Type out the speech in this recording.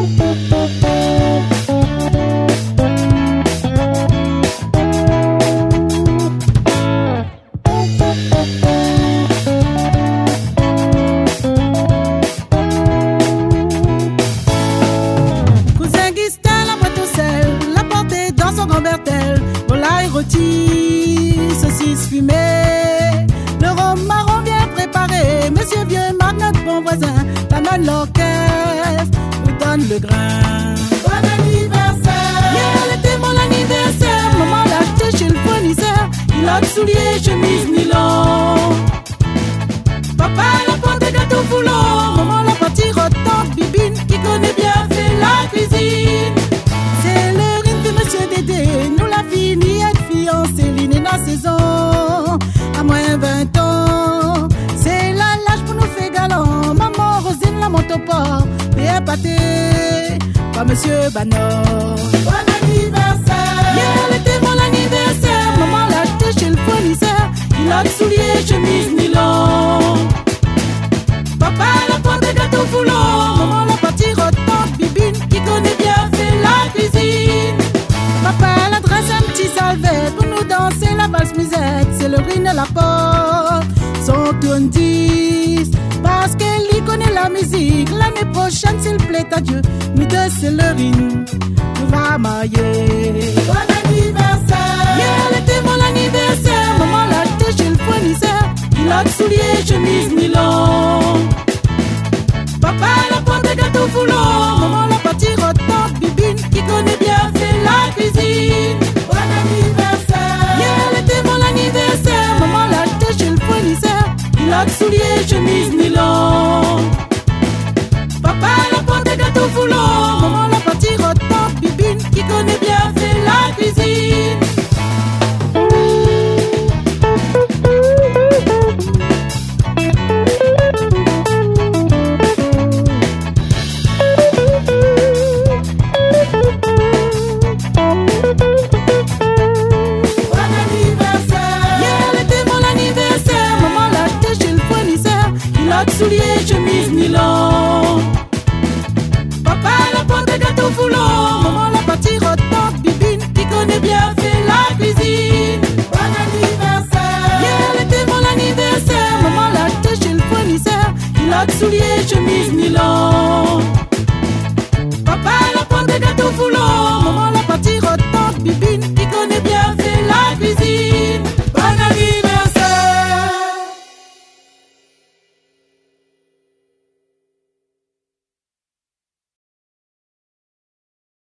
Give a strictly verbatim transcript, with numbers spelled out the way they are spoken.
Saucisse fumée, le rhum marron bien préparé. Monsieur vieux Marc, notre bon voisin, t'amène l'orchestre, nous donne le grain. Bon anniversaire! Hier était mon anniversaire, maman l'a acheté chez le fournisseur. Il a de souliers, chemise nylon. Papa l'a porté gâteau foulon, maman l'a parti rotante, bibine qui connaît bien fait la cuisine. C'est le rythme de monsieur Dédé, nous la fini être fiancée, l'île la saison, à moins vingt ans. C'est la lâche pour nous faire galant. Maman Rosine la monte au port, et un pâté, pas monsieur Banor. Bon anniversaire! Hier était mon anniversaire, maman l'a acheté chez le fournisseur. Il a de souliers, chemise nylon. Papa l'a porté gâteau foulon, maman l'a parti rotante, bibine qui connaît bien fait la cuisine. Papa l'adresse un petit salvet pour nous danser la valse musette. C'est le riz de la porte, son tourne dix. Parce qu'elle y connaît la musique. L'année prochaine, s'il plaît à Dieu, nous deux c'est le riz, nous va marier. Bon anniversaire! Hier était mon anniversaire, maman l'a acheté chez le fournisseur. Il a de souliers, chemise nylon.